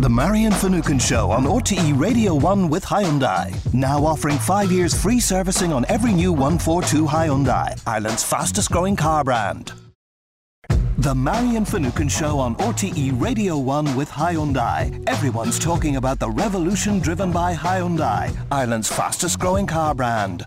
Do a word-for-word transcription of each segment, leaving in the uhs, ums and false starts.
The Marion Finucane Show on R T E Radio one with Hyundai. Now offering five years free servicing on every new one forty-two Hyundai, Ireland's fastest growing car brand. The Marion Finucane Show on R T E Radio one with Hyundai. Everyone's talking about the revolution driven by Hyundai, Ireland's fastest growing car brand.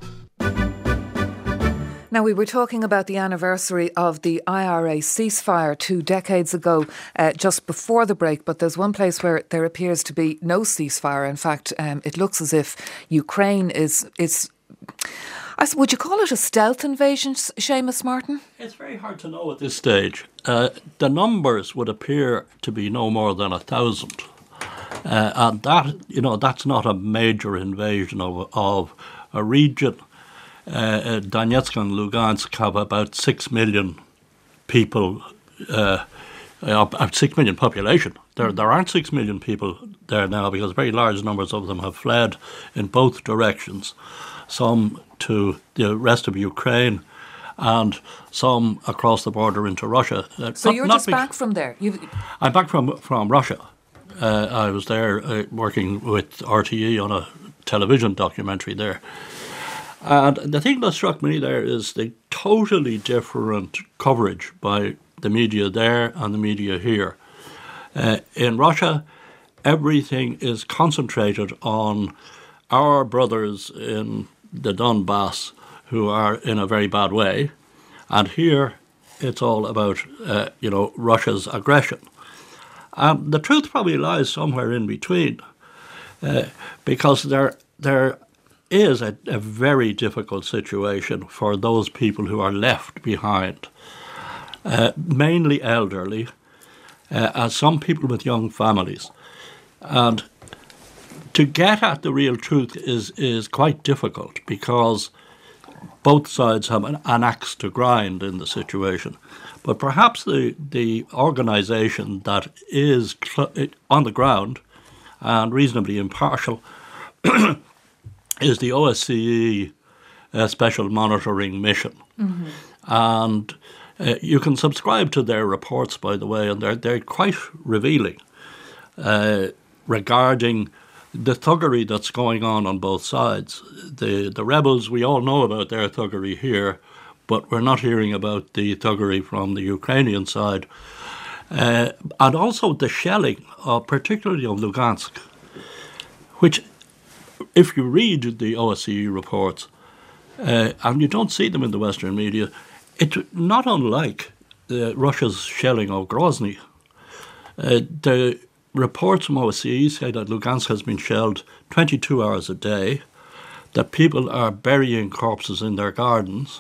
Now, we were talking about the anniversary of the I R A ceasefire two decades ago, uh, just before the break, but there's one place where there appears to be no ceasefire. In fact, um, it looks as if Ukraine is... is I, would you call it a stealth invasion, Seamus Martin? It's very hard to know at this stage. Uh, the numbers would appear to be no more than a thousand. Uh, and that, you know, that's not a major invasion of, of a region. Uh, Donetsk and Lugansk have about six million people, uh, about six million population. There, there aren't six million people there now because very large numbers of them have fled in both directions. Some to the rest of Ukraine and some across the border into Russia. Uh, so not, you're not just back from there? You've... I'm back from, from Russia. Uh, I was there uh, working with R T E on a television documentary there. And the thing that struck me there is the totally different coverage by the media there and the media here. Uh, in Russia, everything is concentrated on our brothers in the Donbass who are in a very bad way. And here, it's all about, uh, you know, Russia's aggression. And the truth probably lies somewhere in between, uh, because there there is a, a very difficult situation for those people who are left behind, uh, mainly elderly, uh, and some people with young families. And to get at the real truth is, is quite difficult because both sides have an, an axe to grind in the situation. But perhaps the, the organisation that is cl- on the ground and reasonably impartial is the O S C E uh, Special Monitoring Mission. Mm-hmm. And uh, you can subscribe to their reports, by the way, and they're, they're quite revealing uh, regarding the thuggery that's going on on both sides. The, the rebels, we all know about their thuggery here, but we're not hearing about the thuggery from the Ukrainian side. Uh, and also the shelling, uh, particularly of Lugansk, which, if you read the O S C E reports, uh, and you don't see them in the Western media, it's not unlike uh, Russia's shelling of Grozny. Uh, the reports from O S C E say that Lugansk has been shelled twenty-two hours a day, that people are burying corpses in their gardens,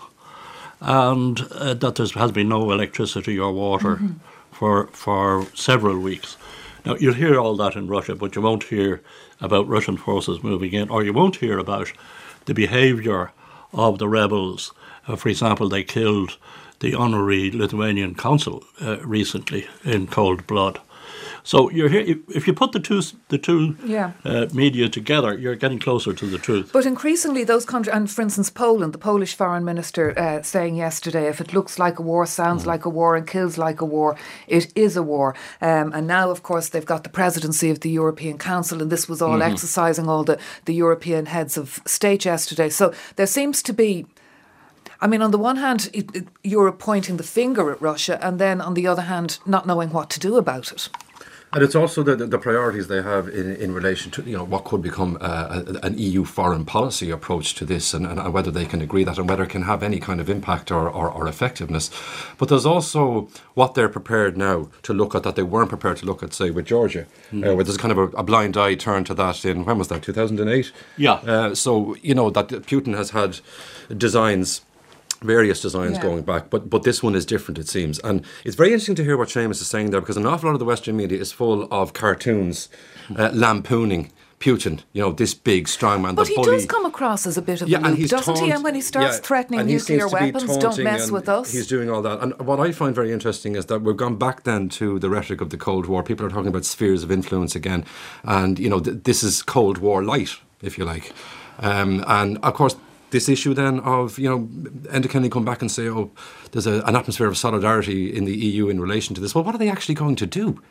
and uh, that there has been no electricity or water mm-hmm. for for several weeks. Now, you'll hear all that in Russia, but you won't hear about Russian forces moving in, or you won't hear about the behaviour of the rebels. Uh, for example, they killed the honorary Lithuanian consul uh, recently in cold blood. So you're here. If you put the two the two yeah. uh, media together, you're getting closer to the truth. But increasingly, those countries, and for instance, Poland, the Polish foreign minister uh, saying yesterday, if it looks like a war, sounds mm. like a war, and kills like a war, it is a war. Um, and now, of course, they've got the presidency of the European Council, and this was all mm-hmm. exercising all the, the European heads of state yesterday. So there seems to be. I mean, on the one hand, it, it, Europe pointing the finger at Russia, and then on the other hand, not knowing what to do about it. And it's also the, the priorities they have in, in relation to, you know, what could become uh, a, an E U foreign policy approach to this, and, and whether they can agree that and whether it can have any kind of impact or, or, or effectiveness. But there's also what they're prepared now to look at that they weren't prepared to look at, say, with Georgia, mm. uh, where there's kind of a, a blind eye turn to that in, when was that, two thousand eight? Yeah. Uh, so, you know, that Putin has had designs various designs yeah. going back, but but this one is different, it seems. And it's very interesting to hear what Seamus is saying there, because an awful lot of the Western media is full of cartoons uh, lampooning Putin, you know, this big strongman. But he bully. does come across as a bit of yeah, a loop, he's doesn't taunt, he? And when he starts yeah, threatening nuclear weapons, don't mess with us. He's doing all that. And what I find very interesting is that we've gone back then to the rhetoric of the Cold War. People are talking about spheres of influence again. And, you know, th- this is Cold War light, if you like. Um, and, of course, this issue then of, you know, Enda Kenny come back and say, oh, there's a, an atmosphere of solidarity in the E U in relation to this. Well, what are they actually going to do?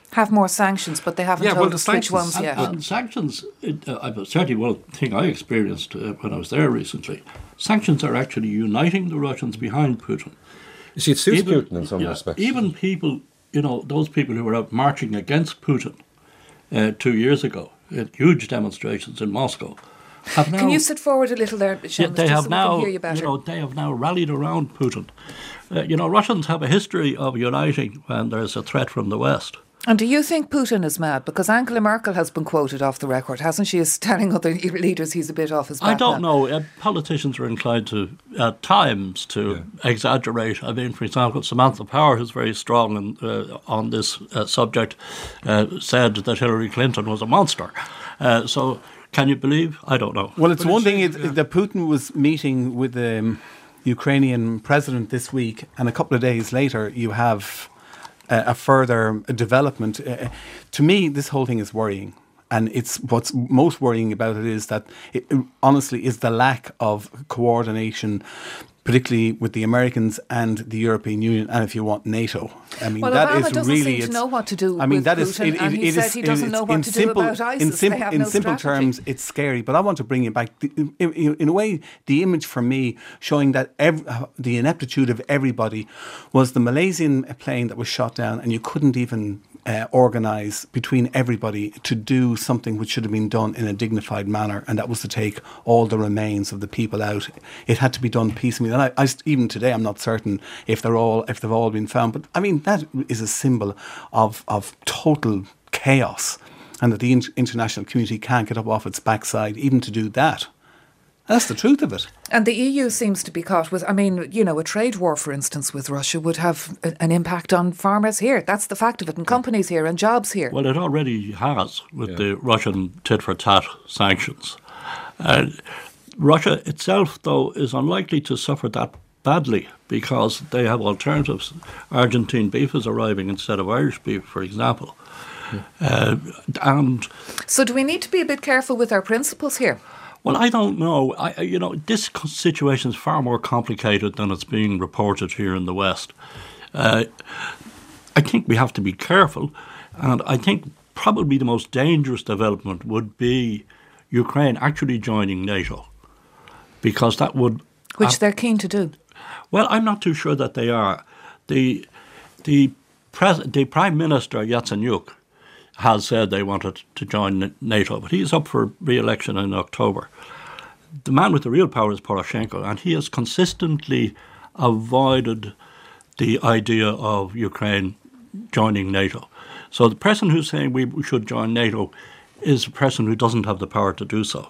Have more sanctions, but they haven't Yeah, told well, us the which sanctions- ones yet. And, and sanctions, it, uh, I- certainly one thing I experienced uh, when I was there recently, sanctions are actually uniting the Russians behind Putin. You see, it suits Even- Putin in some yeah, respects. Even people, you know, those people who were out marching against Putin uh, two years ago, at huge demonstrations in Moscow, have now... Can you sit forward a little there, Yeah, Seamus, they just have so now, we can hear you better? know, they have now rallied around Putin. Uh, you know, Russians have a history of uniting when there's a threat from the West. And do you think Putin is mad? Because Angela Merkel has been quoted off the record, hasn't she, as telling other leaders he's a bit off his back I don't now. know. Uh, politicians are inclined to, at times, to exaggerate. I mean, for example, Samantha Power, who's very strong in, uh, on this uh, subject, uh, said that Hillary Clinton was a monster. Uh, so, can you believe? I don't know. Well, it's But one it's- thing it, yeah. that Putin was meeting with the um, Ukrainian president this week, and a couple of days later, you have uh, a further development. Uh, to me, this whole thing is worrying. And it's what's most worrying about it is that it, it honestly is the lack of coordination, particularly with the Americans and the European Union, and if you want, NATO. I mean, Well, that Obama is doesn't really. seem to it's- know what to do I mean, with that is. Putin, and he it said is- he it doesn't is- know what in to do simple- about ISIS. In, They sim- have in no simple strategy. terms, it's scary. But I want to bring it back. The- In, in- in a way, the image for me showing that ev- the ineptitude of everybody was the Malaysian plane that was shot down, and you couldn't even uh, organise between everybody to do something which should have been done in a dignified manner, and that was to take all the remains of the people out. It had to be done piecemeal. And I, I st- even today, I'm not certain if they're all if they've all been found. But I mean, that is a symbol of of total chaos, and that the in- international community can't get up off its backside even to do that. That's the truth of it. And the E U seems to be caught with, I mean, you know, a trade war, for instance, with Russia would have a, an impact on farmers here. That's the fact of it, and companies here, and jobs here. Well, it already has with Yeah. the Russian tit-for-tat sanctions. Uh, Russia itself, though, is unlikely to suffer that badly because they have alternatives. Argentine beef is arriving instead of Irish beef, for example. Uh, and So do we need to be a bit careful with our principles here? Well, I don't know. I, I- you know, this co- situation is far more complicated than it's being reported here in the West. Uh, I think we have to be careful, and I think probably the most dangerous development would be Ukraine actually joining NATO, because that would. Which uh, they're keen to do. well, I'm not too sure that they are. The the pres- the Prime Minister Yatsenyuk has said they wanted to join N- NATO, but he's up for re-election in October. The man with the real power is Poroshenko, and he has consistently avoided the idea of Ukraine joining NATO. So the person who's saying we should join NATO is a person who doesn't have the power to do so.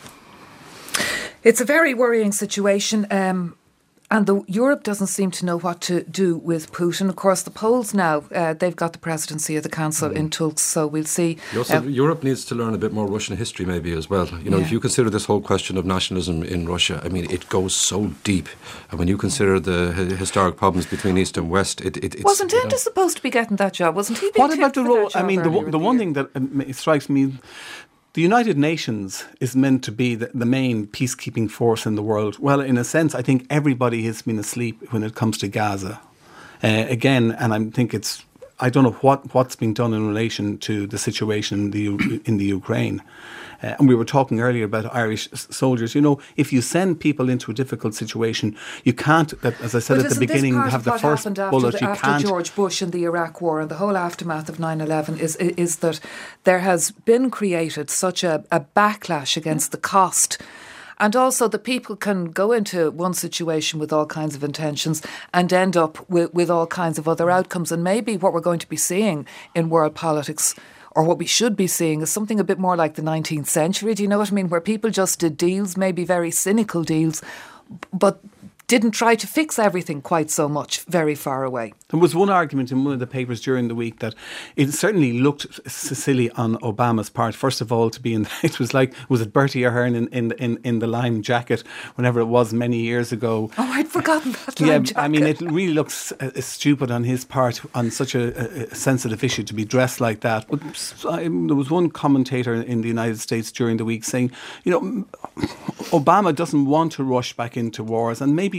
It's a very worrying situation. Um, And the, Europe doesn't seem to know what to do with Putin. Of course, the Poles now, uh, they've got the presidency of the Council in Tulsk, so we'll see. Also, Um, Europe needs to learn a bit more Russian history maybe as well. You know, Yeah. if you consider this whole question of nationalism in Russia, I mean, it goes so deep. And when you consider the hi- historic problems between East and West, it, it, it's... wasn't you know, Enda supposed to be getting that job? Wasn't he being What about tipped the for role? that I job mean, the, earlier one- in the the one year? thing that um, it strikes me, the United Nations is meant to be the, the main peacekeeping force in the world. Well, in a sense, I think everybody has been asleep when it comes to Gaza. Uh, again, and I think it's, I don't know what, what's been done in relation to the situation in the, U- in the Ukraine. Uh, and we were talking earlier about Irish s- soldiers. You know, if you send people into a difficult situation, you can't, that- as I said But at the isn't this beginning, part have of the what first happened after, bullet. the, You after can't. George Bush and the Iraq War and the whole aftermath of nine eleven is, is that there has been created such a, a backlash against the cost. And also that people can go into one situation with all kinds of intentions and end up with, with all kinds of other outcomes. And maybe what we're going to be seeing in world politics, or what we should be seeing, is something a bit more like the nineteenth century. Do you know what I mean? Where people just did deals, maybe very cynical deals, but didn't try to fix everything quite so much very far away. There was one argument in one of the papers during the week that it certainly looked s- silly on Obama's part. First of all, to be in, it was like, was it Bertie Ahern in, in, in, in the lime jacket, whenever it was many years ago. Oh, I'd forgotten that Yeah, lime jacket. I mean, it really looks uh, stupid on his part on such a, a sensitive issue to be dressed like that. But I, there was one commentator in the United States during the week saying, you know, Obama doesn't want to rush back into wars, and maybe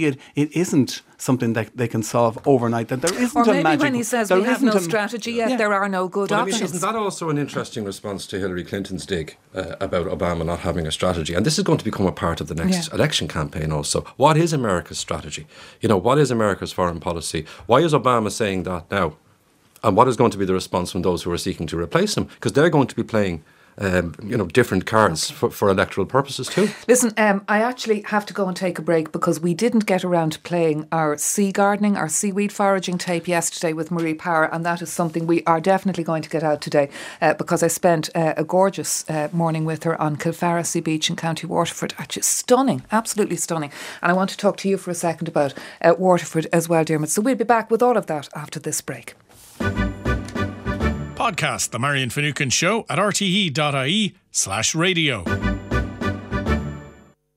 maybe it, it isn't something that they can solve overnight, that there isn't or a maybe magic... when he says there we have no isn't a- strategy yet, Yeah. there are no good But I mean, options. isn't that also an interesting response to Hillary Clinton's dig uh, about Obama not having a strategy? And this is going to become a part of the next Yeah. election campaign also. What is America's strategy? You know, what is America's foreign policy? Why is Obama saying that now? And what is going to be the response from those who are seeking to replace him? Because they're going to be playing Um, you know, different cards for, for electoral purposes too. Listen, um, I actually have to go and take a break because we didn't get around to playing our sea gardening, our seaweed foraging tape yesterday with Marie Power, and that is something we are definitely going to get out today uh, because I spent uh, a gorgeous uh, morning with her on Kilfarrassy Beach in County Waterford. Actually stunning, absolutely stunning. And I want to talk to you for a second about uh, Waterford as well, Dermot. So we'll be back with all of that after this break. Podcast The Marion Finucane Show at r t e dot i e slash radio.